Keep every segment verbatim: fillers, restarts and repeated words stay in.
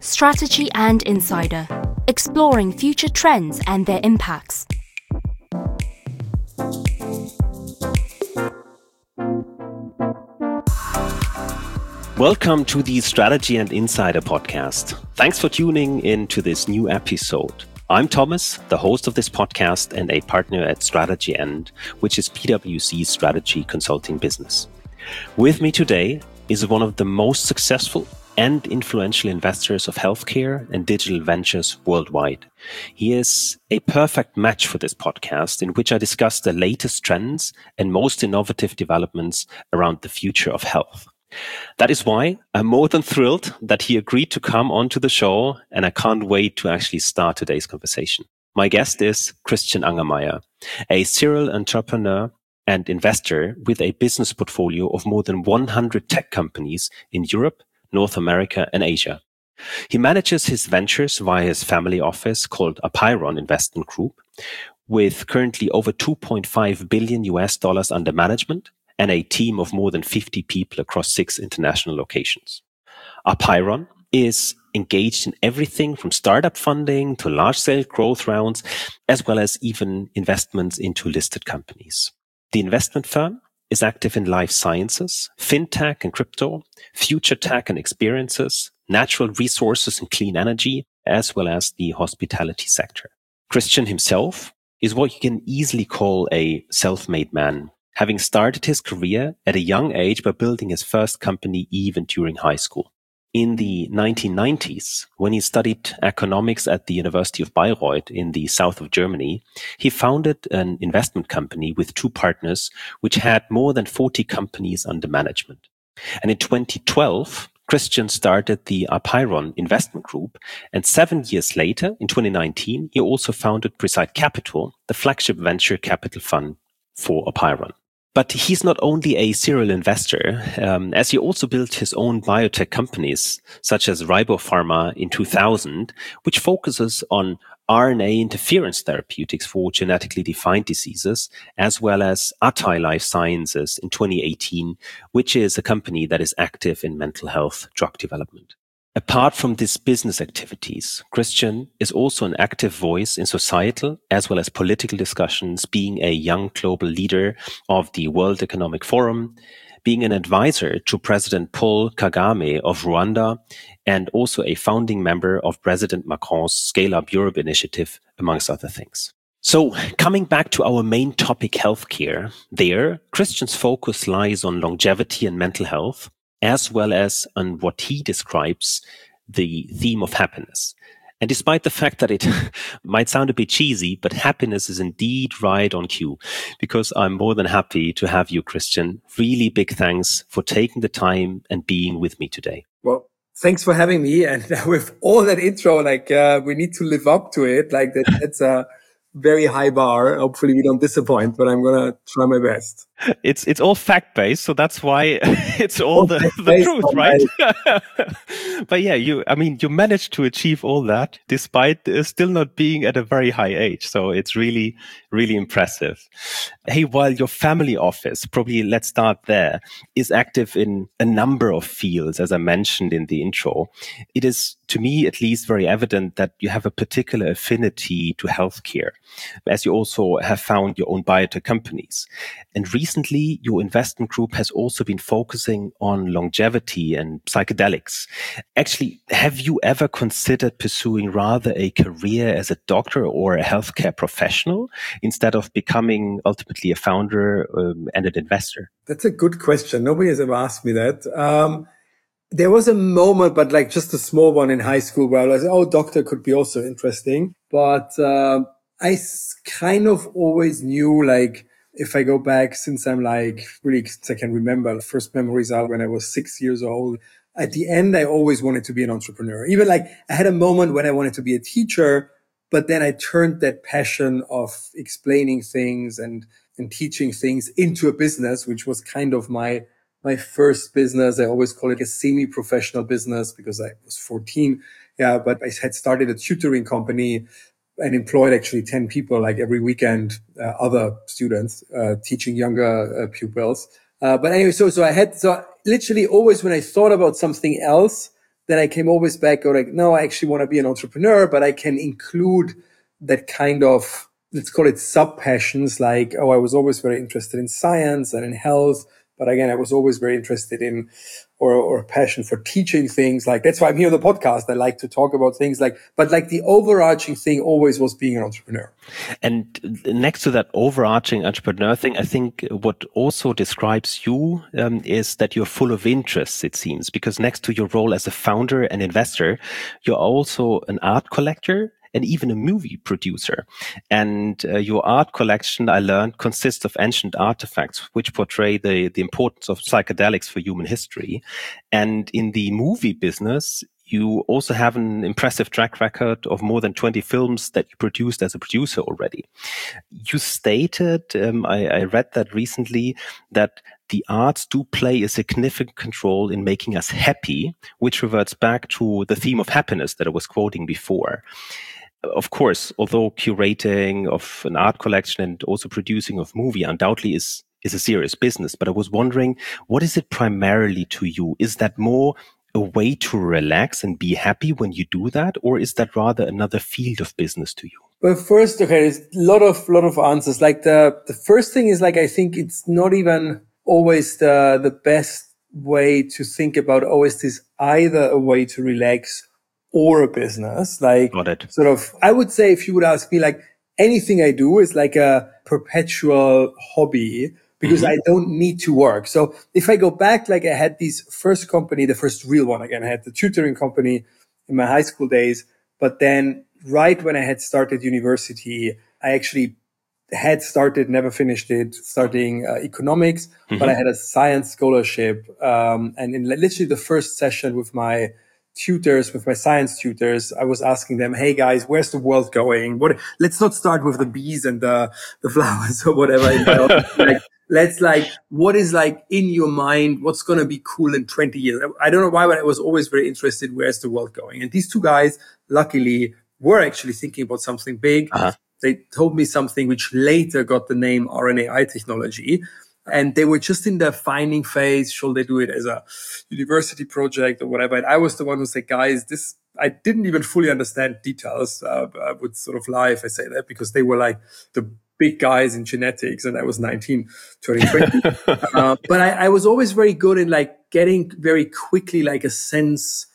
Strategy and Insider, exploring future trends and their impacts. Welcome to the Strategy and Insider podcast. Thanks for tuning in to this new episode. I'm Thomas, the host of this podcast and a partner at Strategy End, which is PwC's strategy consulting business. With me today is one of the most successful and influential investors of healthcare and digital ventures worldwide. He is a perfect match for this podcast, in which I discuss the latest trends and most innovative developments around the future of health. That is why I'm more than thrilled that he agreed to come onto the show, and I can't wait to actually start today's conversation. My guest is Christian Angermayer, a serial entrepreneur and investor with a business portfolio of more than one hundred tech companies in Europe, North America, and Asia. He manages his ventures via his family office called Apeiron Investment Group, with currently over two point five billion U S dollars under management and a team of more than fifty people across six international locations. Apeiron is engaged in everything from startup funding to large-scale growth rounds, as well as even investments into listed companies. The investment firm is active in life sciences, fintech and crypto, future tech and experiences, natural resources and clean energy, as well as the hospitality sector. Christian himself is what you can easily call a self-made man, having started his career at a young age by building his first company even during high school. In the nineteen nineties, when he studied economics at the University of Bayreuth in the south of Germany, he founded an investment company with two partners, which had more than forty companies under management. And in twenty twelve, Christian started the Apeiron Investment Group, and seven years later, in twenty nineteen, he also founded Preside Capital, the flagship venture capital fund for Apeiron. But he's not only a serial investor, um, as he also built his own biotech companies, such as Ribopharma in two thousand, which focuses on R N A interference therapeutics for genetically defined diseases, as well as Atai Life Sciences in twenty eighteen, which is a company that is active in mental health drug development. Apart from these business activities, Christian is also an active voice in societal as well as political discussions, being a young global leader of the World Economic Forum, being an advisor to President Paul Kagame of Rwanda, and also a founding member of President Macron's Scale Up Europe initiative, amongst other things. So, coming back to our main topic, healthcare, there, Christian's focus lies on longevity and mental health, as well as on what he describes the theme of happiness. And despite the fact that it might sound a bit cheesy, but happiness is indeed right on cue, because I'm more than happy to have you, Christian. Really big thanks for taking the time and being with me today. Well, thanks for having me. And with all that intro, like uh, we need to live up to it. Like that, that's a very high bar. Hopefully we don't disappoint, but I'm going to try my best. It's it's all fact-based, so that's why it's all, all the, the truth, right? But yeah, you I mean, you managed to achieve all that despite uh, still not being at a very high age. So it's really, really impressive. Hey, while your family office, probably let's start there, is active in a number of fields, as I mentioned in the intro, it is, to me at least, very evident that you have a particular affinity to healthcare, as you also have found your own biotech companies. And recently, your investment group has also been focusing on longevity and psychedelics. Actually, have you ever considered pursuing rather a career as a doctor or a healthcare professional instead of becoming ultimately a founder um, and an investor? That's a good question. Nobody has ever asked me that. Um, there was a moment, but like just a small one in high school where I was, oh, doctor could be also interesting. But uh, I kind of always knew, like, if I go back since I'm like really, since I can remember, the first memories are when I was six years old. At the end, I always wanted to be an entrepreneur. Even like I had a moment when I wanted to be a teacher, but then I turned that passion of explaining things and, and teaching things into a business, which was kind of my, my first business. I always call it a semi-professional business because I was fourteen. Yeah, but I had started a tutoring company and employed actually ten people, like every weekend, uh, other students, uh, teaching younger uh, pupils. Uh, but anyway, so, so I had, so literally always when I thought about something else, then I came always back, go like, no, I actually want to be an entrepreneur, but I can include that kind of, let's call it sub-passions, like, oh, I was always very interested in science and in health. But again, I was always very interested in, or, or a passion for teaching things. Like, that's why I'm here on the podcast. I like to talk about things like, but like the overarching thing always was being an entrepreneur. And next to that overarching entrepreneur thing, I think what also describes you um, is that you're full of interests, it seems, because next to your role as a founder and investor, you're also an art collector and even a movie producer. And uh, your art collection, I learned, consists of ancient artifacts which portray the, the importance of psychedelics for human history. And in the movie business, you also have an impressive track record of more than twenty films that you produced as a producer already. You stated, um, I, I read that recently, that the arts do play a significant role in making us happy, which reverts back to the theme of happiness that I was quoting before. Of course, although curating of an art collection and also producing of movie undoubtedly is, is a serious business, but I was wondering, what is it primarily to you? Is that more a way to relax and be happy when you do that? Or is that rather another field of business to you? Well, first, okay, there's a lot of, lot of answers. Like the, the first thing is like, I think it's not even always the, the best way to think about, oh, is this either a way to relax or a business? Like, Got it. Sort of, I would say if you would ask me, like, anything I do is like a perpetual hobby because mm-hmm. I don't need to work. So if I go back, like I had this first company, the first real one again, I had the tutoring company in my high school days. But then right when I had started university, I actually had started, never finished it, studying uh, economics, mm-hmm. but I had a science scholarship. Um, and in literally the first session with my tutors, with my science tutors, I was asking them, hey guys, where's the world going? What, let's not start with the bees and the, the flowers or whatever. like, let's like, what is like in your mind? What's going to be cool in twenty years? I don't know why, but I was always very interested. Where's the world going? And these two guys, luckily, were actually thinking about something big. Uh-huh. They told me something which later got the name R N A I technology. And they were just in the finding phase. Should they do it as a university project or whatever? And I was the one who said, guys, this, I didn't even fully understand details. Uh, I would sort of lie if I say that because they were like the big guys in genetics and I was nineteen, turning twenty. uh, but I, I was always very good in like getting very quickly like a sense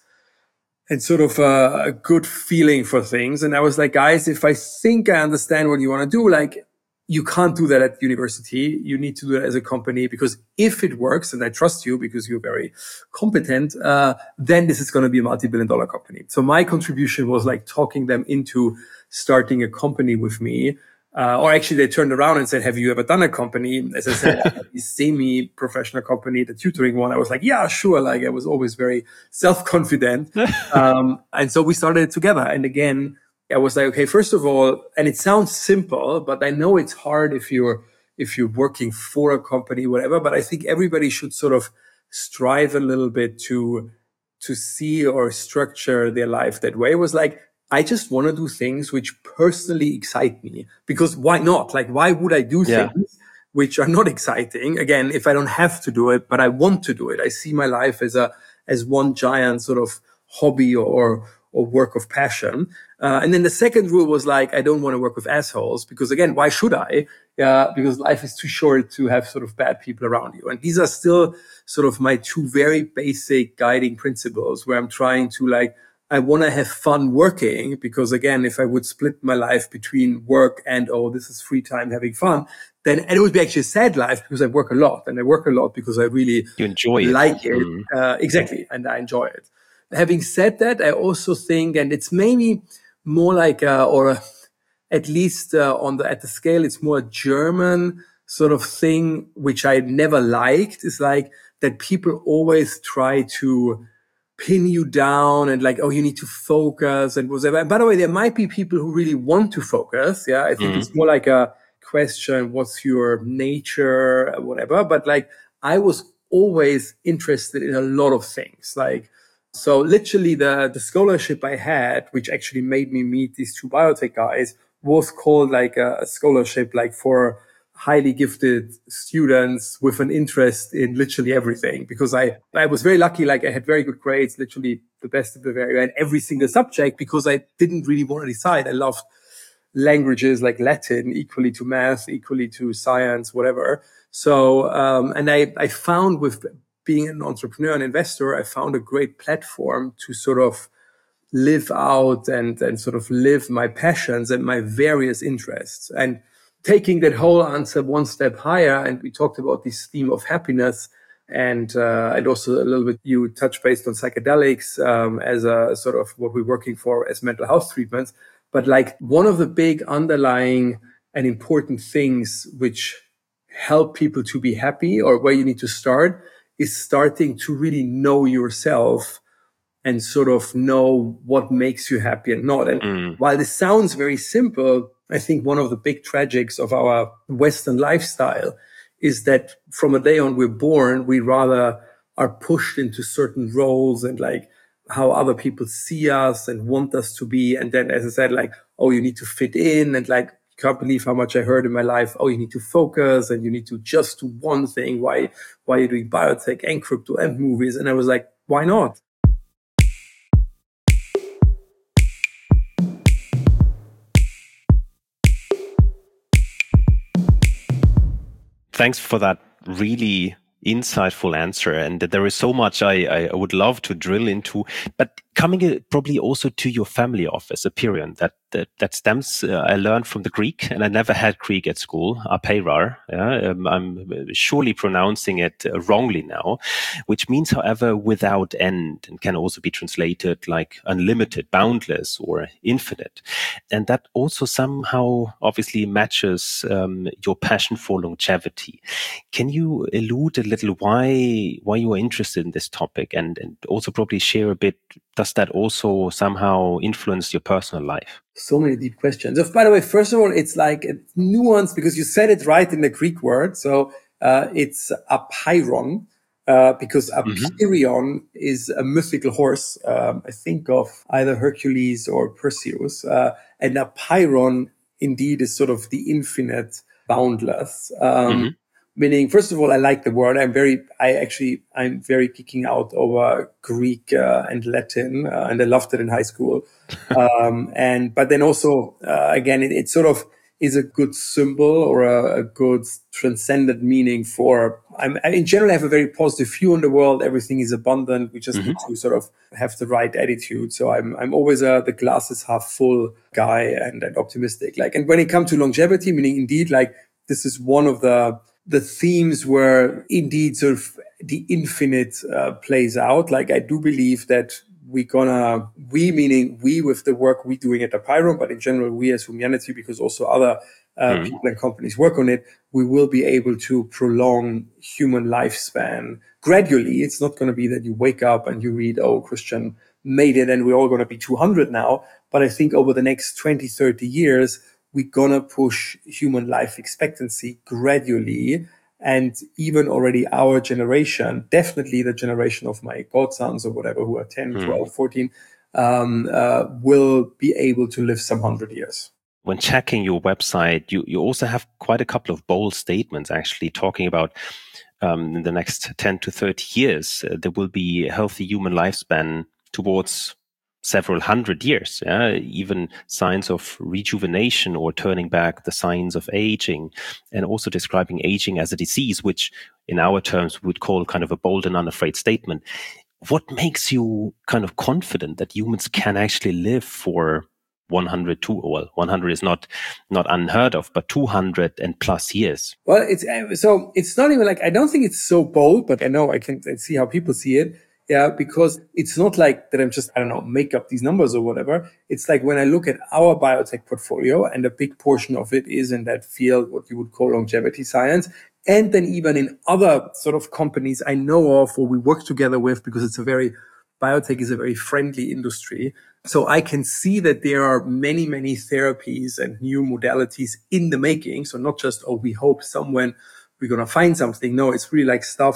and sort of a, a good feeling for things. And I was like, guys, if I think I understand what you want to do, like, you can't do that at university. You need to do it as a company because if it works, and I trust you because you're very competent, uh, then this is going to be a multi-billion dollar company. So my contribution was like talking them into starting a company with me. Uh, or actually they turned around and said, have you ever done a company? As I said, a semi-professional company, the tutoring one. I was like, yeah, sure. Like I was always very self-confident. um, and so we started it together. And again, I was like, okay, first of all, and it sounds simple, but I know it's hard if you're, if you're working for a company, whatever, but I think everybody should sort of strive a little bit to, to see or structure their life that way. It was like, I just want to do things which personally excite me because why not? Like, why would I do yeah. things which are not exciting? Again, if I don't have to do it, but I want to do it. I see my life as a, as one giant sort of hobby or, or work of passion. Uh, and then the second rule was like, I don't want to work with assholes because again, why should I? Uh, because life is too short to have sort of bad people around you. And these are still sort of my two very basic guiding principles where I'm trying to like, I want to have fun working because again, if I would split my life between work and, oh, this is free time having fun, then and it would be actually a sad life because I work a lot and I work a lot because I really you enjoy like it. it. Mm. Uh, exactly. And I enjoy it. Having said that, I also think, and it's maybe more like, a, or a, at least uh, on the, at the scale, it's more a German sort of thing, which I never liked is like that people always try to pin you down and like, oh, you need to focus and whatever. And by the way, there might be people who really want to focus. Yeah. I think mm. it's more like a question. What's your nature, whatever. But like, I was always interested in a lot of things. Like, so literally the, the scholarship I had, which actually made me meet these two biotech guys was called like a, a scholarship, like for highly gifted students with an interest in literally everything, because I, I was very lucky. Like I had very good grades, literally the best of Bavaria in every single subject, because I didn't really want to decide. I loved languages like Latin, equally to math, equally to science, whatever. So, um, and I, I found with being an entrepreneur and investor, I found a great platform to sort of live out and, and sort of live my passions and my various interests. And taking that whole answer one step higher, and we talked about this theme of happiness, and uh, and also a little bit you touched based on psychedelics um, as a sort of what we're working for as mental health treatments. But like one of the big underlying and important things which help people to be happy, or where you need to start, is starting to really know yourself and sort of know what makes you happy and not. And mm. while this sounds very simple, I think one of the big tragics of our Western lifestyle is that from a day on we're born, we rather are pushed into certain roles and like how other people see us and want us to be. And then, as I said, like, oh, you need to fit in, and like, can't believe how much I heard in my life. Oh, you need to focus and you need to just do one thing. Why, why are you doing biotech and crypto and movies? And I was like, why not? Thanks for that really insightful answer. And there is so much I, I would love to drill into, but coming probably also to your family office, Apeiron, that that, that stems, uh, I learned from the Greek, and I never had Greek at school, apeirar. Yeah? Um, I'm surely pronouncing it uh, wrongly now, which means, however, without end, and can also be translated like unlimited, boundless, or infinite. And that also somehow obviously matches um, your passion for longevity. Can you allude a little why why you are interested in this topic, and, and also probably share a bit, does that also somehow influence your personal life? So many deep questions. So, by the way, first of all, it's like a nuance, because you said it right in the Greek word. So uh, it's apeiron, uh, because Apeiron mm-hmm. is a mythical horse. Um, I think of either Hercules or Perseus. Uh, and Apeiron indeed is sort of the infinite, boundless. Um, mm-hmm. Meaning, first of all, I like the word. I'm very, I actually, I'm very geeking out over Greek uh, and Latin, uh, and I loved it in high school. um, and, but then also, uh, again, it, it sort of is a good symbol or a, a good transcendent meaning for, I'm, I in general have a very positive view on the world. Everything is abundant. We just mm-hmm. need to sort of have the right attitude. So I'm, I'm always a, the glass is half full guy and, and optimistic. Like, and when it comes to longevity, meaning indeed, like, this is one of the, the themes where indeed sort of the infinite uh, plays out. Like, I do believe that we're gonna, we meaning we with the work we're doing at Apeiron, but in general, we as Humanity, because also other uh, mm. people and companies work on it, we will be able to prolong human lifespan gradually. It's not going to be that you wake up and you read, oh, Christian made it and we're all going to be two hundred now. But I think over the next twenty, thirty years, we're going to push human life expectancy gradually. And even already our generation, definitely the generation of my godsons or whatever, who are ten, mm. twelve, fourteen, um, uh, will be able to live some hundred years. When checking your website, you, you also have quite a couple of bold statements actually talking about um, in the next ten to thirty years, uh, there will be a healthy human lifespan towards several hundred years, yeah? Even signs of rejuvenation or turning back the signs of aging, and also describing aging as a disease, which in our terms we would call kind of a bold and unafraid statement. What makes you kind of confident that humans can actually live for one hundred, two, well, one hundred is not, not unheard of, but two hundred and plus years? Well, it's, so it's not even like, I don't think it's so bold, but I know I can see how people see it. Yeah, because it's not like that I'm just, I don't know, make up these numbers or whatever. It's like when I look at our biotech portfolio, and a big portion of it is in that field, what you would call longevity science. And then even in other sort of companies I know of or we work together with, because it's a very, biotech is a very friendly industry. So I can see that there are many, many therapies and new modalities in the making. So not just, oh, we hope someone, we're going to find something. No, it's really like stuff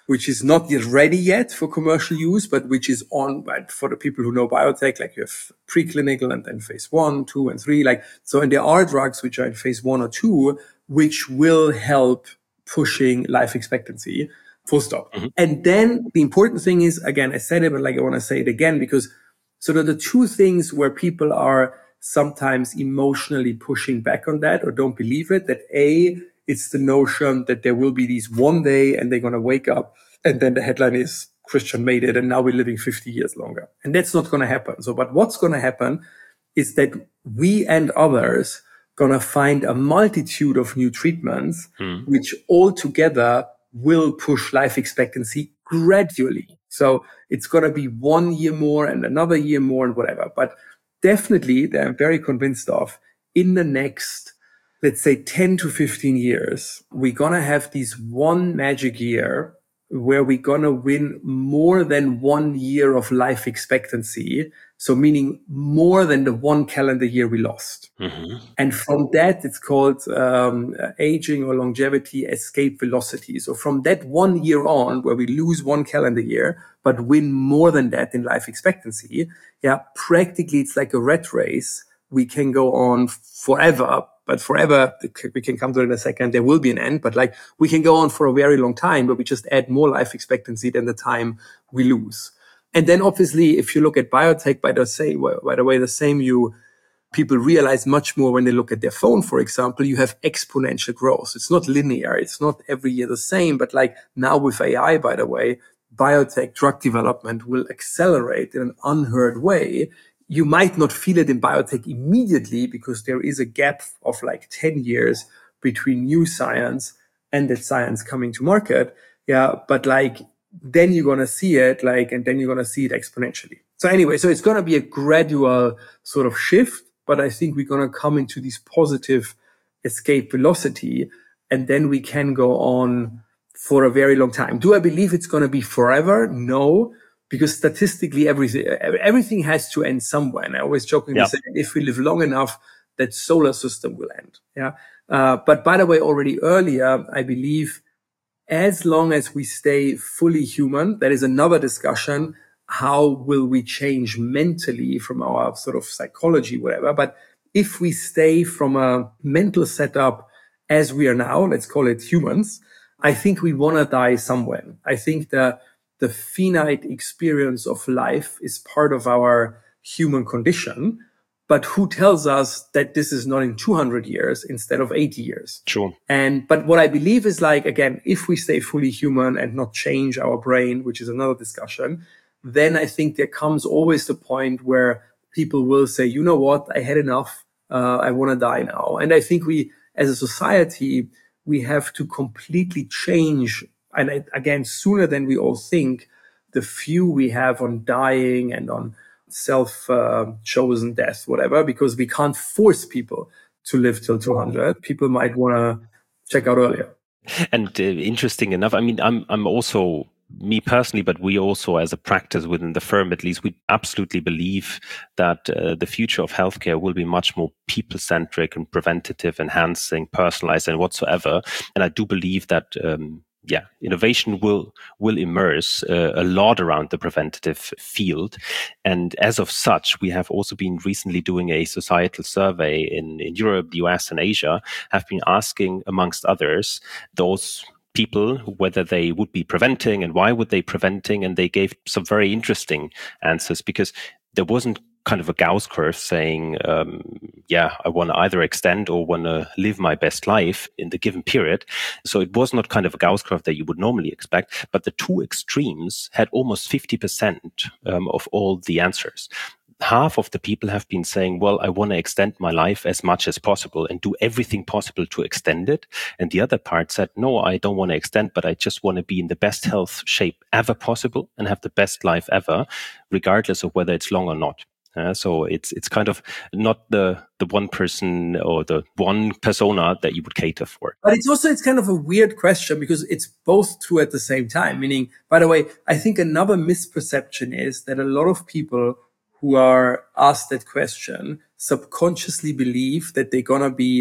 which is not yet ready yet for commercial use, but which is on, but for the people who know biotech, like you have preclinical and then phase one, two, and three. Like, so, and there are drugs which are in phase one or two, which will help pushing life expectancy, full stop. Mm-hmm. And then the important thing is, again, I said it, but like I want to say it again, because so there are the two things where people are sometimes emotionally pushing back on that or don't believe it, that A, it's the notion that there will be these one day and they're going to wake up and then the headline is Christian made it and now we're living fifty years longer. And that's not going to happen. So, but what's going to happen is that we and others going to find a multitude of new treatments, hmm. which all together will push life expectancy gradually. So it's going to be one year more and another year more and whatever. But definitely, that I'm very convinced of, in the next, let's say ten to fifteen years, we're going to have this one magic year where we're going to win more than one year of life expectancy. So meaning more than the one calendar year we lost. Mm-hmm. And from that, it's called um, aging or longevity escape velocity. So from that one year on, where we lose one calendar year, but win more than that in life expectancy, yeah, practically it's like a rat race. We can go on forever, but forever, we can come to it in a second, there will be an end, but like we can go on for a very long time, but we just add more life expectancy than the time we lose. And then obviously, if you look at biotech, by the same, by the way, the same you, people realize much more when they look at their phone, for example, you have exponential growth. It's not linear. It's not every year the same, but like now with A I, by the way, biotech drug development will accelerate in an unheard way. You might not feel it in biotech immediately because there is a gap of like ten years between new science and that science coming to market. Yeah. But like, then you're going to see it like, and then you're going to see it exponentially. So anyway, so it's going to be a gradual sort of shift, but I think we're going to come into this positive escape velocity and then we can go on for a very long time. Do I believe it's going to be forever? No, because statistically everything, everything has to end somewhere. And I always jokingly yep. say, if we live long enough, that solar system will end. Yeah. Uh, but by the way, already earlier, I believe as long as we stay fully human, that is another discussion. How will we change mentally from our sort of psychology, whatever? But if we stay from a mental setup as we are now, let's call it humans, I think we want to die somewhere. I think the, the finite experience of life is part of our human condition. But who tells us that this is not in two hundred years instead of eighty years? Sure. And, but what I believe is like, again, if we stay fully human and not change our brain, which is another discussion, then I think there comes always the point where people will say, you know what, I had enough. Uh, I want to die now. And I think we, as a society, we have to completely change. And I, again, sooner than we all think, the view we have on dying and on self-chosen uh, death, whatever, because we can't force people to live till two hundred. People might want to check out earlier. And uh, interesting enough, I mean, I'm I'm also, me personally, but we also as a practice within the firm, at least, we absolutely believe that uh, the future of healthcare will be much more people-centric and preventative, enhancing, personalized, and whatsoever. And I do believe that um, yeah, innovation will will immerse uh, a lot around the preventative field. And as of such, we have also been recently doing a societal survey in, in Europe, the U S, and Asia, have been asking, amongst others, those people whether they would be preventing and why would they preventing. And they gave some very interesting answers because there wasn't kind of a Gauss curve saying, um, yeah, I want to either extend or want to live my best life in the given period. So it was not kind of a Gauss curve that you would normally expect, but the two extremes had almost fifty percent um, of all the answers. Half of the people have been saying, well, I want to extend my life as much as possible and do everything possible to extend it. And the other part said, no, I don't want to extend, but I just want to be in the best health shape ever possible and have the best life ever, regardless of whether it's long or not. Uh, so it's it's kind of not the the one person or the one persona that you would cater for. But it's also, it's kind of a weird question because it's both true at the same time. Meaning, by the way, I think another misperception is that a lot of people who are asked that question subconsciously believe that they're going to be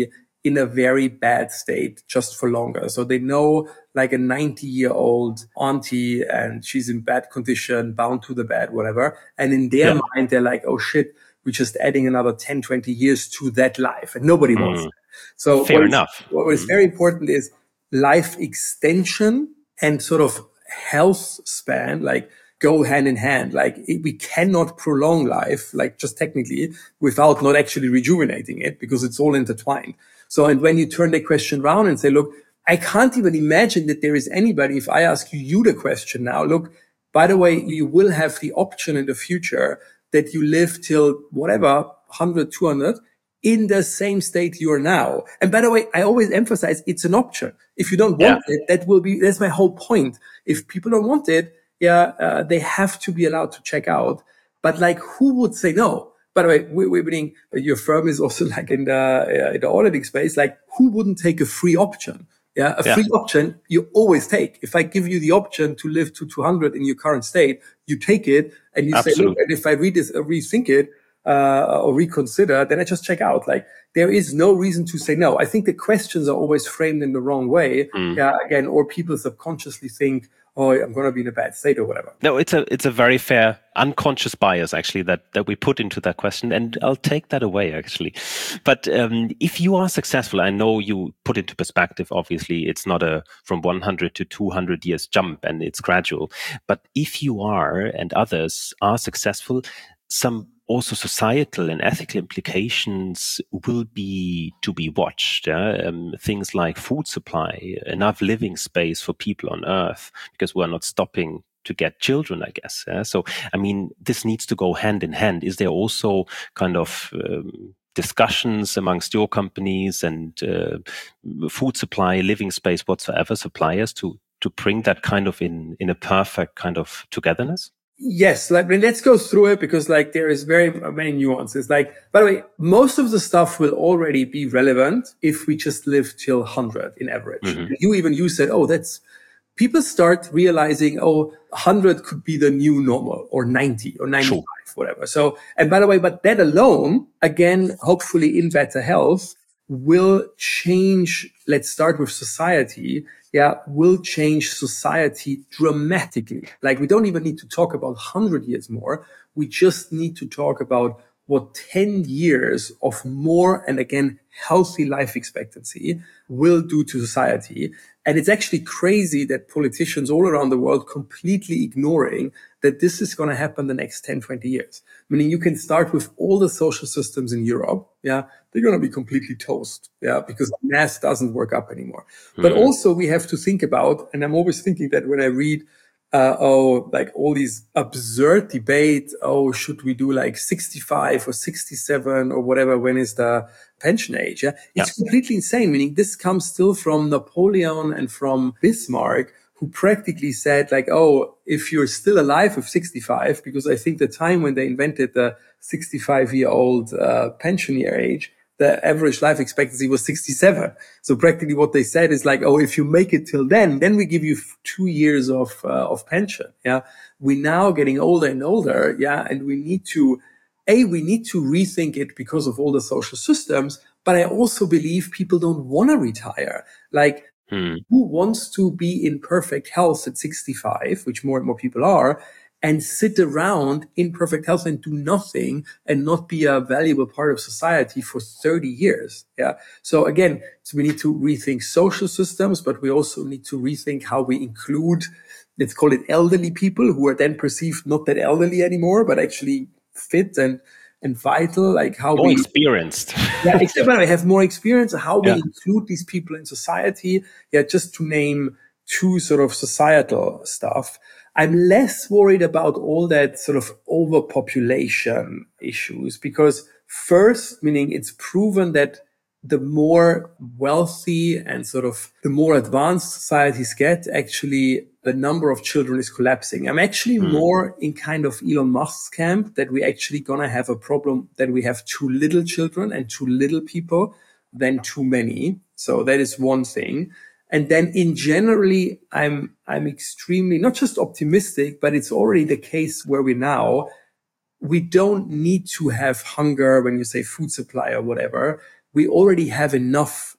in a very bad state just for longer. So they know like a ninety year old auntie and she's in bad condition, bound to the bed, whatever. And in their yeah. mind, they're like, oh shit, we're just adding another ten, twenty years to that life. And nobody mm. wants that. So fair what enough. Is, what is mm. very important is life extension and sort of health span, like go hand in hand. Like it, we cannot prolong life, like just technically, without not actually rejuvenating it, because it's all intertwined. So, and when you turn the question around and say, look, I can't even imagine that there is anybody, if I ask you, you the question now, look, by the way, you will have the option in the future that you live till whatever, one hundred, two hundred, in the same state you are now. And by the way, I always emphasize it's an option. If you don't want yeah. it, that will be, that's my whole point. If people don't want it, yeah, uh, they have to be allowed to check out. But like, who would say no? By the way, we, we're being, your firm is also like in the, uh, in the auditing space, like who wouldn't take a free option? Yeah, a yeah. free option you always take. If I give you the option to live to two hundred in your current state, you take it and you Absolutely. say, look, and if I read this, uh, rethink it, uh, or reconsider, then I just check out. Like there is no reason to say no. I think the questions are always framed in the wrong way. Mm. Yeah, again, or people subconsciously think, oh, I'm going to be in a bad state or whatever. No, it's a it's a very fair unconscious bias actually that that we put into that question, and I'll take that away actually. But um, if you are successful, I know you put into perspective. Obviously, it's not a from one hundred to two hundred years jump, and it's gradual. But if you are and others are successful, some also societal and ethical implications will be to be watched. Yeah? Um, things like food supply, enough living space for people on Earth, because we're not stopping to get children, I guess. Yeah? So, I mean, this needs to go hand in hand. Is there also kind of um, discussions amongst your companies and uh, food supply, living space, whatsoever, suppliers to to bring that kind of in in a perfect kind of togetherness? Yes, like, let's go through it because like there is very many nuances. Like, by the way, most of the stuff will already be relevant if we just live till one hundred in average. Mm-hmm. You even, you said, oh, that's, people start realizing, oh, one hundred could be the new normal or ninety or ninety-five, sure. whatever. So, and by the way, but that alone, again, hopefully in better health will change. Let's start with society. Yeah, will change society dramatically. Like we don't even need to talk about one hundred years more. We just need to talk about what ten years of more and again, healthy life expectancy will do to society. And it's actually crazy that politicians all around the world completely ignoring that this is going to happen the next ten, twenty years. Meaning you can start with all the social systems in Europe. Yeah. They're going to be completely toast. Yeah. Because math doesn't work up anymore. Mm-hmm. But also we have to think about, and I'm always thinking that when I read, uh, oh, like all these absurd debate. Oh, should we do like sixty-five or sixty-seven or whatever? When is the pension age? Yeah. It's yeah. completely insane. Meaning this comes still from Napoleon and from Bismarck, who practically said like, oh, if you're still alive with sixty-five, because I think the time when they invented the sixty-five year old uh, pensioner age, the average life expectancy was sixty-seven. So practically what they said is like, oh, if you make it till then, then we give you two years of, uh, of pension. Yeah. We're now getting older and older. Yeah. And we need to, A, we need to rethink it because of all the social systems. But I also believe people don't want to retire. Like, Hmm. who wants to be in perfect health at sixty-five, which more and more people are, and sit around in perfect health and do nothing and not be a valuable part of society for thirty years? Yeah. So again, so we need to rethink social systems, but we also need to rethink how we include, let's call it elderly people who are then perceived not that elderly anymore, but actually fit and and vital, like how more we experienced. yeah, except when I have more experience, how we yeah. include these people in society. Yeah, just to name two sort of societal stuff. I'm less worried about all that sort of overpopulation issues because first, meaning it's proven that the more wealthy and sort of the more advanced societies get, actually the number of children is collapsing. I'm actually mm. more in kind of Elon Musk's camp that we actually gonna have a problem that we have too little children and too little people than too many. So that is one thing. And then in generally, I'm, I'm extremely not just optimistic, but it's already the case where we now, we don't need to have hunger when you say food supply or whatever. We already have enough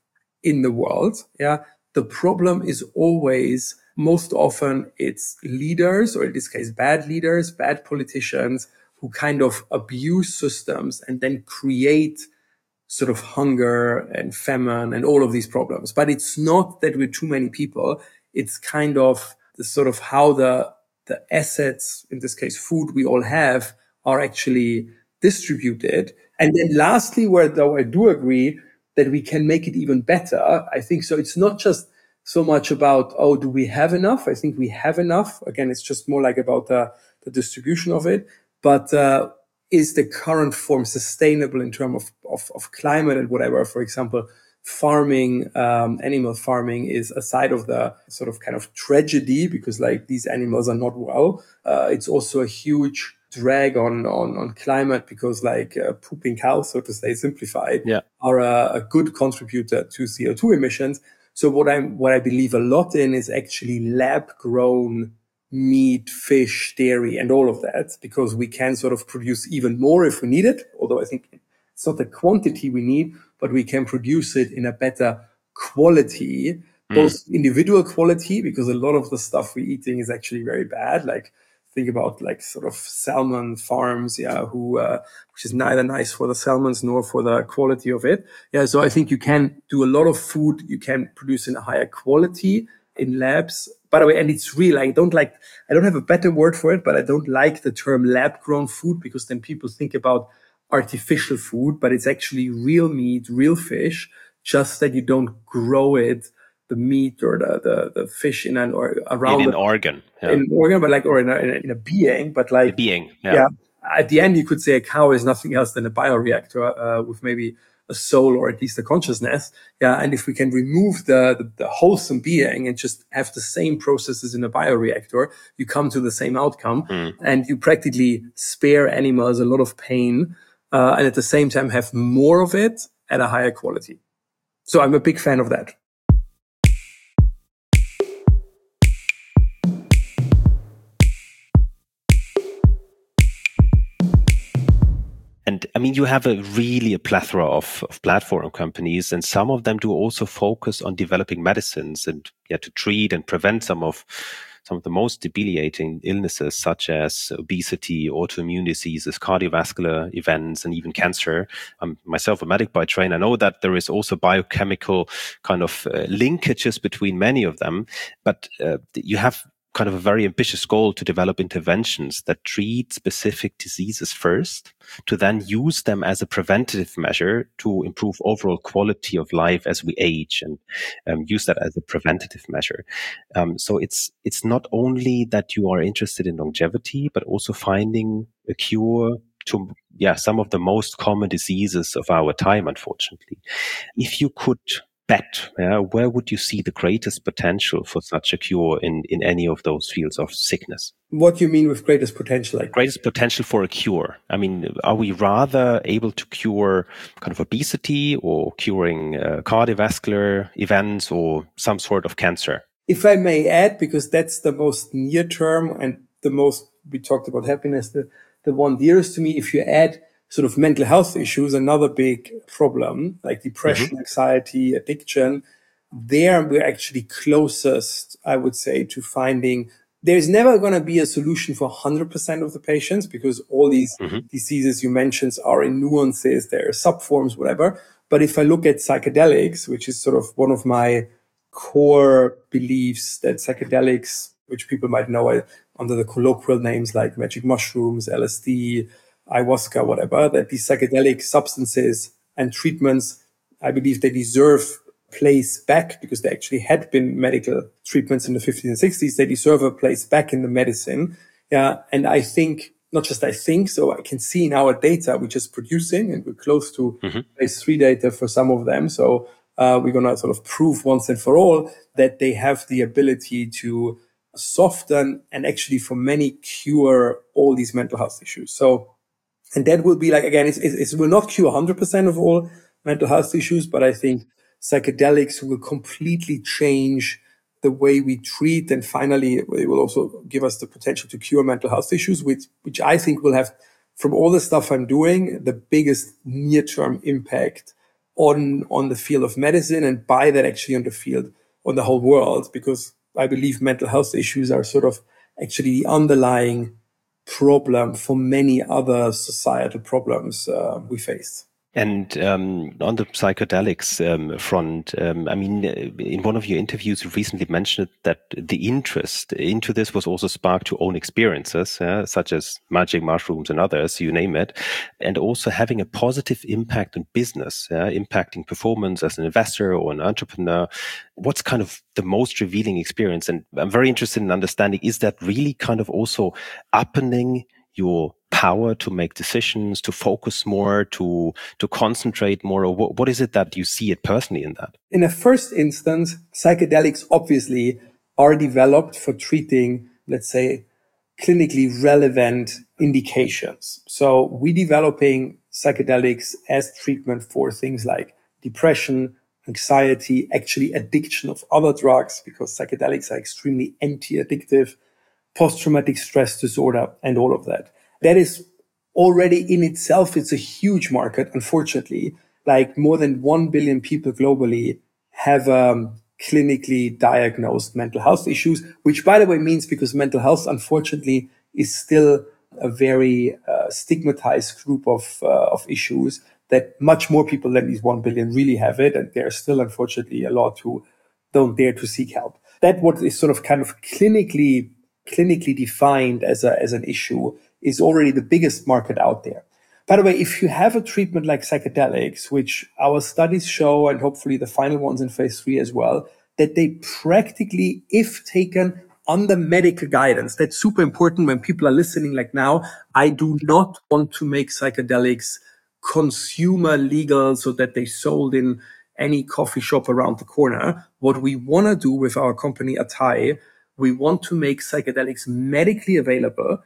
in the world. Yeah. The problem is always, most often it's leaders, or in this case, bad leaders, bad politicians who kind of abuse systems and then create sort of hunger and famine and all of these problems. But it's not that we're too many people. It's kind of the sort of how the, the assets, in this case, food we all have, are actually distributed. And then lastly, where though I do agree that we can make it even better, I think so. It's not just so much about, oh, do we have enough? I think we have enough. Again, it's just more like about uh, the distribution of it. But uh, is the current form sustainable in terms of, of, of climate and whatever? For example, farming, um, animal farming is a side of the sort of kind of tragedy because like these animals are not well. Uh, it's also a huge drag on, on, on climate because like uh, pooping cows, so to say, simplified, yeah. are a, a good contributor to C O two emissions. So what I'm, what I believe a lot in is actually lab grown meat, fish, dairy, and all of that, because we can sort of produce even more if we need it. Although I think it's not the quantity we need, but we can produce it in a better quality, mm. both individual quality, because a lot of the stuff we're eating is actually very bad. Like think about like sort of salmon farms, yeah, who, uh, which is neither nice for the salmons nor for the quality of it. Yeah. So I think you can do a lot of food you can produce in a higher quality in labs. By the way, and it's real. I don't like, I don't have a better word for it, but I don't like the term lab grown food because then people think about artificial food, but it's actually real meat, real fish, just that you don't grow it, the meat or the, the, the fish in an or around in an the, organ, yeah. in an organ, but like, or in a, in a, in a being, but like, a being, yeah. yeah. At the end, you could say a cow is nothing else than a bioreactor, uh, with maybe a soul or at least a consciousness. Yeah. And if we can remove the, the, the wholesome being and just have the same processes in a bioreactor, you come to the same outcome mm. and you practically spare animals a lot of pain. Uh, and at the same time have more of it at a higher quality. So I'm a big fan of that. And I mean, you have a really a plethora of, of platform companies, and some of them do also focus on developing medicines and yeah, to treat and prevent some of some of the most debilitating illnesses, such as obesity, autoimmune diseases, cardiovascular events, and even cancer. I'm myself a medic by training. I know that there is also biochemical kind of uh, linkages between many of them, but uh, you have kind of a very ambitious goal to develop interventions that treat specific diseases first, to then use them as a preventative measure to improve overall quality of life as we age, and um, use that as a preventative measure. Um, so it's it's not only that you are interested in longevity, but also finding a cure to yeah some of the most common diseases of our time, unfortunately. If you could bet, yeah, where would you see the greatest potential for such a cure in, in any of those fields of sickness? What do you mean with greatest potential? Like greatest potential for a cure. I mean, are we rather able to cure kind of obesity or curing uh, cardiovascular events or some sort of cancer? If I may add, because that's the most near term and the most, we talked about happiness, the, the one dearest to me, if you add sort of mental health issues, another big problem, like depression, mm-hmm. anxiety, addiction, there we're actually closest, I would say, to finding there's never going to be a solution for one hundred percent of the patients because all these mm-hmm. diseases you mentioned are in nuances, there are subforms, whatever. But if I look at psychedelics, which is sort of one of my core beliefs that psychedelics, which people might know under the colloquial names like magic mushrooms, L S D, ayahuasca, whatever, that these psychedelic substances and treatments, I believe they deserve place back because they actually had been medical treatments in the fifties and sixties. They deserve a place back in the medicine. Yeah. And I think, not just I think, so I can see in our data, we're just producing and we're close to mm-hmm. phase three data for some of them. So uh, we're going to sort of prove once and for all that they have the ability to soften and actually for many cure all these mental health issues. So, and that will be like, again, it's, it's, it will not cure one hundred percent of all mental health issues, but I think psychedelics will completely change the way we treat. And finally, it will also give us the potential to cure mental health issues, which, which I think will have, from all the stuff I'm doing, the biggest near-term impact on, on the field of medicine, and by that actually on the field, on the whole world, because I believe mental health issues are sort of actually the underlying problem for many other societal problems uh, we face. And um, on the psychedelics um, front, um, I mean, in one of your interviews, you recently mentioned that the interest into this was also sparked to own experiences, uh, such as magic mushrooms and others, you name it, and also having a positive impact on business, uh, impacting performance as an investor or an entrepreneur. What's kind of the most revealing experience? And I'm very interested in understanding, is that really kind of also upending your power to make decisions, to focus more, to to concentrate more? Or what, what is it that you see it personally in that? In the first instance, psychedelics obviously are developed for treating, let's say, clinically relevant indications. So we're developing psychedelics as treatment for things like depression, anxiety, actually addiction of other drugs, because psychedelics are extremely anti-addictive, post-traumatic stress disorder, and all of that. That is already in itself, it's a huge market, unfortunately. Like more than one billion people globally have um, clinically diagnosed mental health issues, which, by the way, means because mental health, unfortunately, is still a very uh, stigmatized group of, uh, of issues, that much more people than these one billion really have it. And there are still, unfortunately, a lot who don't dare to seek help. That what is sort of kind of clinically clinically defined as a as an issue is already the biggest market out there. By the way, if you have a treatment like psychedelics, which our studies show, and hopefully the final ones in phase three as well, that they practically, if taken under medical guidance, that's super important when people are listening like now, I do not want to make psychedelics consumer legal so that they sold in any coffee shop around the corner. What we want to do with our company Atai, we want to make psychedelics medically available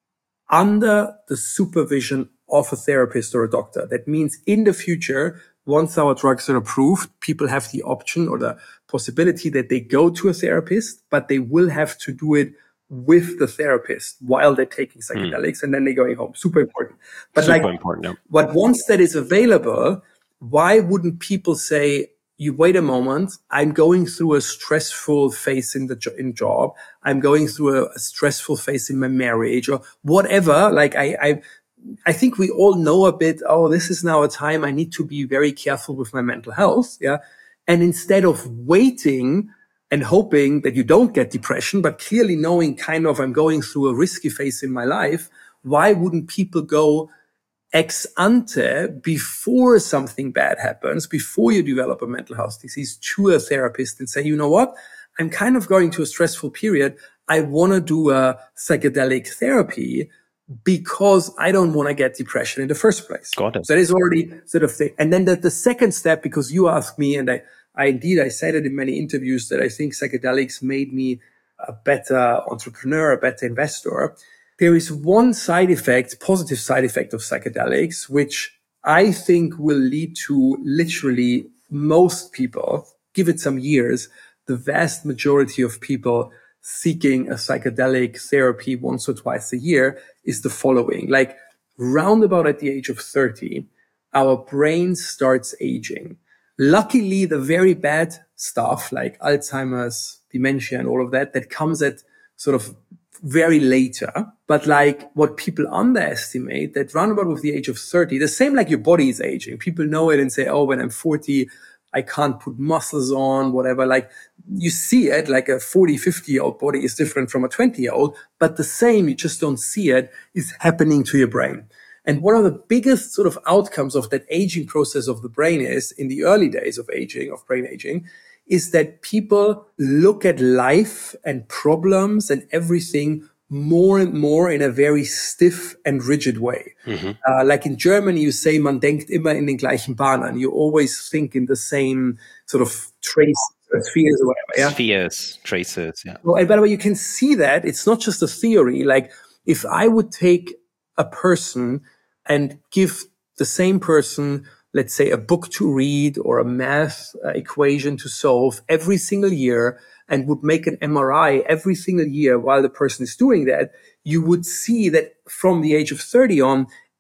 under the supervision of a therapist or a doctor. That means in the future, once our drugs are approved, people have the option or the possibility that they go to a therapist, but they will have to do it with the therapist while they're taking psychedelics, mm. and then they're going home. Super important. But Super like, important, yeah. But once that is available, why wouldn't people say, you wait a moment, I'm going through a stressful phase in the jo- in job. I'm going through a, a stressful phase in my marriage or whatever. Like I, I, I think we all know a bit, oh, this is now a time I need to be very careful with my mental health. Yeah. And instead of waiting and hoping that you don't get depression, but clearly knowing kind of I'm going through a risky phase in my life, why wouldn't people go ex ante, before something bad happens, before you develop a mental health disease, to a therapist and say, you know what, I'm kind of going to a stressful period. I want to do a psychedelic therapy because I don't want to get depression in the first place. Got it. So that is already sort of thing. And then the, the second step, because you asked me, and I, I indeed, I said it in many interviews, that I think psychedelics made me a better entrepreneur, a better investor. There is one side effect, positive side effect of psychedelics, which I think will lead to literally most people, give it some years, the vast majority of people seeking a psychedelic therapy once or twice a year, is the following. Like roundabout at the age of thirty, our brain starts aging. Luckily, the very bad stuff like Alzheimer's, dementia, and all of that, that comes at sort of very later. But like what people underestimate, that roundabout with the age of thirty, the same like your body is aging. People know it and say, oh, when I'm forty, I can't put muscles on, whatever. Like you see it, like a forty, fifty year old body is different from a twenty year old, but the same, you just don't see it, is happening to your brain. And one of the biggest sort of outcomes of that aging process of the brain is, in the early days of aging, of brain aging, is that people look at life and problems and everything more and more in a very stiff and rigid way. Mm-hmm. Uh, like in Germany, you say, man denkt immer in den gleichen Bahnen. You always think in the same sort of trace, uh, spheres or whatever. Yeah? Spheres, traces, yeah. Well, and by the way, you can see that it's not just a theory. Like if I would take a person and give the same person, let's say, a book to read or a math uh, equation to solve every single year, and would make an M R I every single year while the person is doing that, you would see that from the age of thirty on,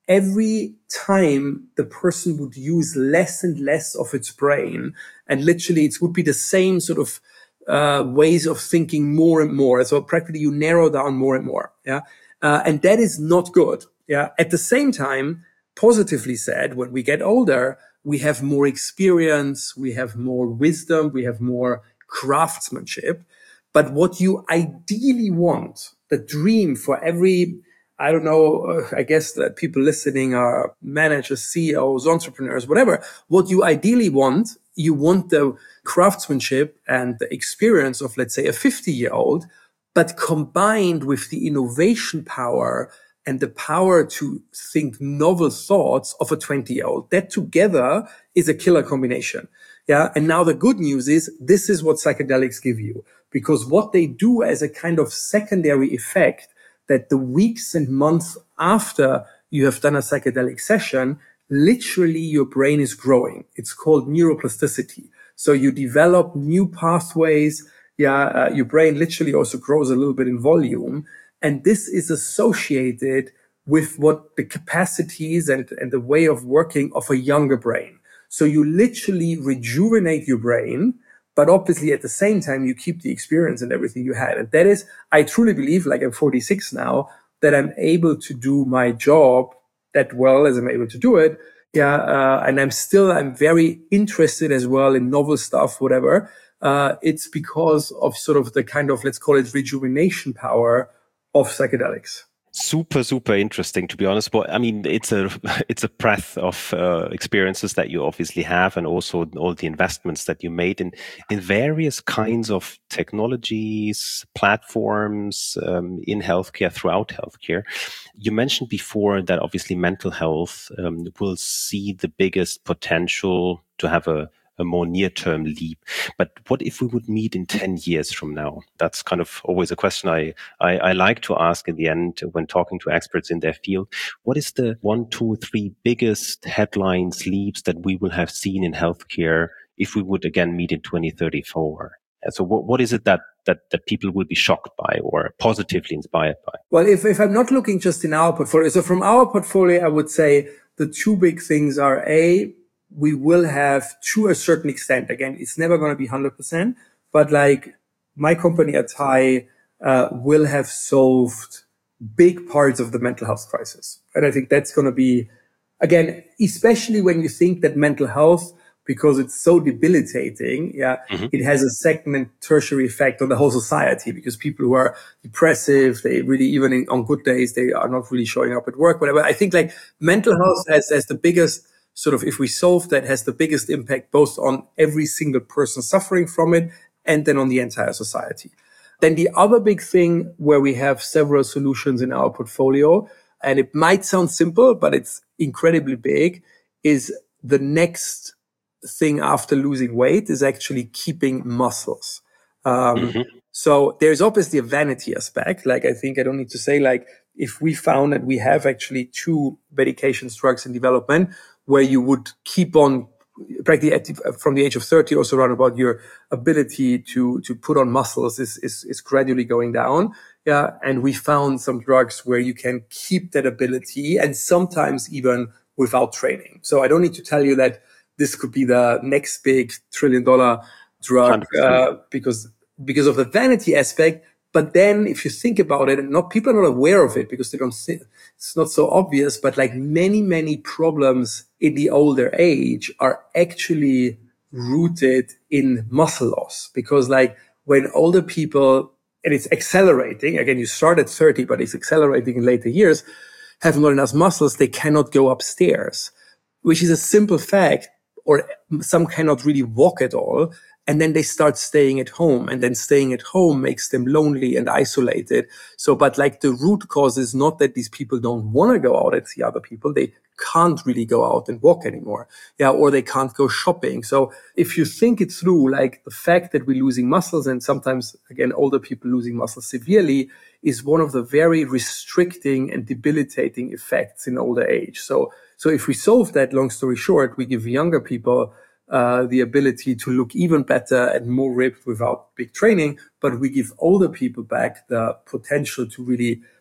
every time the person would use less and less of its brain, and literally it would be the same sort of uh, ways of thinking more and more. So practically you narrow down more and more. Yeah. Uh, and that is not good. Yeah. At the same time, positively said, when we get older, we have more experience, we have more wisdom, we have more craftsmanship. But what you ideally want, the dream for every, I don't know, uh, I guess that people listening are managers, C E Os, entrepreneurs, whatever. What you ideally want, you want the craftsmanship and the experience of, let's say, a fifty year old, but combined with the innovation power and the power to think novel thoughts of a twenty year old. That together is a killer combination. Yeah. And now the good news is this is what psychedelics give you, because what they do as a kind of secondary effect, that the weeks and months after you have done a psychedelic session, literally your brain is growing. It's called neuroplasticity. So you develop new pathways. Yeah, uh, your brain literally also grows a little bit in volume. And this is associated with what the capacities and, and the way of working of a younger brain. So you literally rejuvenate your brain, but obviously at the same time, you keep the experience and everything you had. And that is, I truly believe, like I'm forty-six now, that I'm able to do my job that well as I'm able to do it. Yeah. Uh, and I'm still, I'm very interested as well in novel stuff, whatever. Uh, it's because of sort of the kind of, let's call it rejuvenation power of psychedelics. Super, super interesting, to be honest. But I mean, it's a it's a breadth of uh, experiences that you obviously have, and also all the investments that you made in in various kinds of technologies, platforms um, in healthcare, throughout healthcare. You mentioned before that obviously mental health um, will see the biggest potential to have a a more near-term leap. But what if we would meet in ten years from now? That's kind of always a question I, I, I like to ask in the end when talking to experts in their field. What is the one, two, three biggest headlines, leaps that we will have seen in healthcare if we would again meet in twenty thirty-four? And so what, what is it that, that, that people will be shocked by or positively inspired by? Well, if, if I'm not looking just in our portfolio, so from our portfolio, I would say the two big things are A, we will have, to a certain extent, again, it's never going to be one hundred percent, but like my company Atai uh, will have solved big parts of the mental health crisis. And I think that's going to be, again, especially when you think that mental health, because it's so debilitating, yeah, mm-hmm. it has a second and tertiary effect on the whole society, because people who are depressive, they really, even in, on good days, they are not really showing up at work, whatever. I think like mental health has, has the biggest sort of, if we solve that, has the biggest impact both on every single person suffering from it and then on the entire society. Then the other big thing where we have several solutions in our portfolio, and it might sound simple, but it's incredibly big, is the next thing after losing weight is actually keeping muscles. Um, mm-hmm. So there's obviously a vanity aspect. Like, I think I don't need to say, like, if we found that we have actually two medications, drugs in development, where you would keep on practically at the, from the age of thirty, also around about your ability to, to put on muscles is, is, is gradually going down. Yeah. And we found some drugs where you can keep that ability, and sometimes even without training. So I don't need to tell you that this could be the next big trillion dollar drug, uh, because, because of the vanity aspect. But then if you think about it, and not, people are not aware of it because they don't see, it's not so obvious, but like many, many problems in the older age are actually rooted in muscle loss. Because like when older people, and it's accelerating, again, you start at thirty, but it's accelerating in later years, have not enough muscles, they cannot go upstairs, which is a simple fact, or some cannot really walk at all. And then they start staying at home, and then staying at home makes them lonely and isolated. So, but like the root cause is not that these people don't want to go out and see other people. They can't really go out and walk anymore. Yeah. Or they can't go shopping. So if you think it through, like the fact that we're losing muscles, and sometimes again, older people losing muscles severely, is one of the very restricting and debilitating effects in older age. So, so if we solve that, long story short, we give younger people Uh, the ability to look even better and more ripped without big training, but we give older people back the potential to really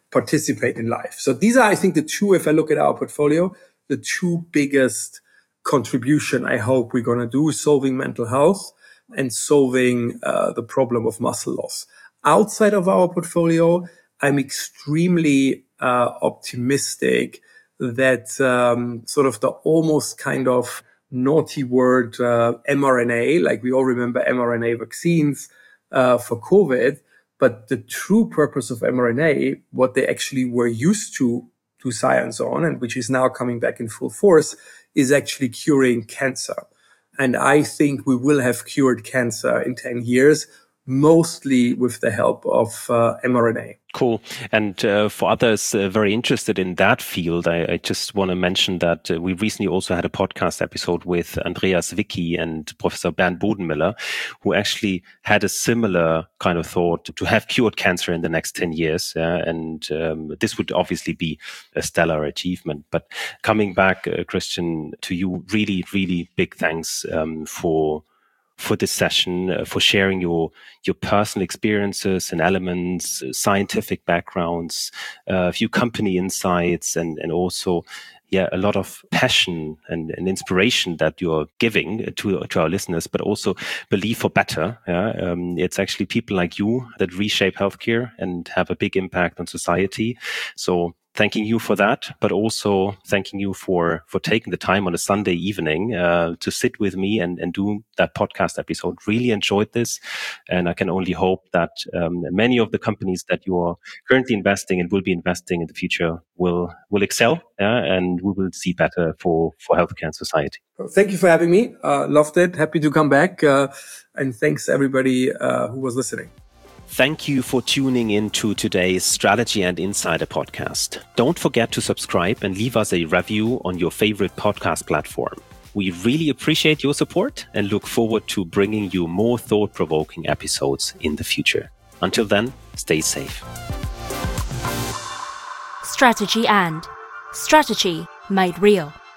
participate in life. So these are, I think, the two, if I look at our portfolio, the two biggest contribution I hope we're going to do is solving mental health and solving uh, the problem of muscle loss. Outside of our portfolio, I'm extremely uh, optimistic that um, sort of the almost kind of naughty word uh, mRNA, like we all remember mRNA vaccines uh, for COVID, but the true purpose of mRNA, what they actually were used to do science on, and which is now coming back in full force, is actually curing cancer. And I think we will have cured cancer in ten years, mostly with the help of uh, mRNA. Cool. And uh, for others uh, very interested in that field, I, I just want to mention that uh, we recently also had a podcast episode with Andreas Wicki and Professor Bernd Bodenmiller, who actually had a similar kind of thought to have cured cancer in the next ten years. Uh, and um, this would obviously be a stellar achievement. But coming back, uh, Christian, to you, really, really big thanks um, for for this session, uh, for sharing your your personal experiences and elements, uh, scientific backgrounds, uh, a few company insights, and and also, yeah, a lot of passion and, and inspiration that you're giving to to our listeners, but also believe for better. Yeah? Um, it's actually people like you that reshape healthcare and have a big impact on society. So thanking you for that, but also thanking you for, for taking the time on a Sunday evening uh, to sit with me and, and do that podcast episode. Really enjoyed this. And I can only hope that um, many of the companies that you are currently investing and will be investing in the future will will excel uh, and we will see better for, for healthcare and society. Thank you for having me. Uh, loved it. Happy to come back. Uh, and thanks everybody uh, who was listening. Thank you for tuning in to today's Strategy and Insider podcast. Don't forget to subscribe and leave us a review on your favorite podcast platform. We really appreciate your support and look forward to bringing you more thought-provoking episodes in the future. Until then, stay safe. Strategy and Strategy made real.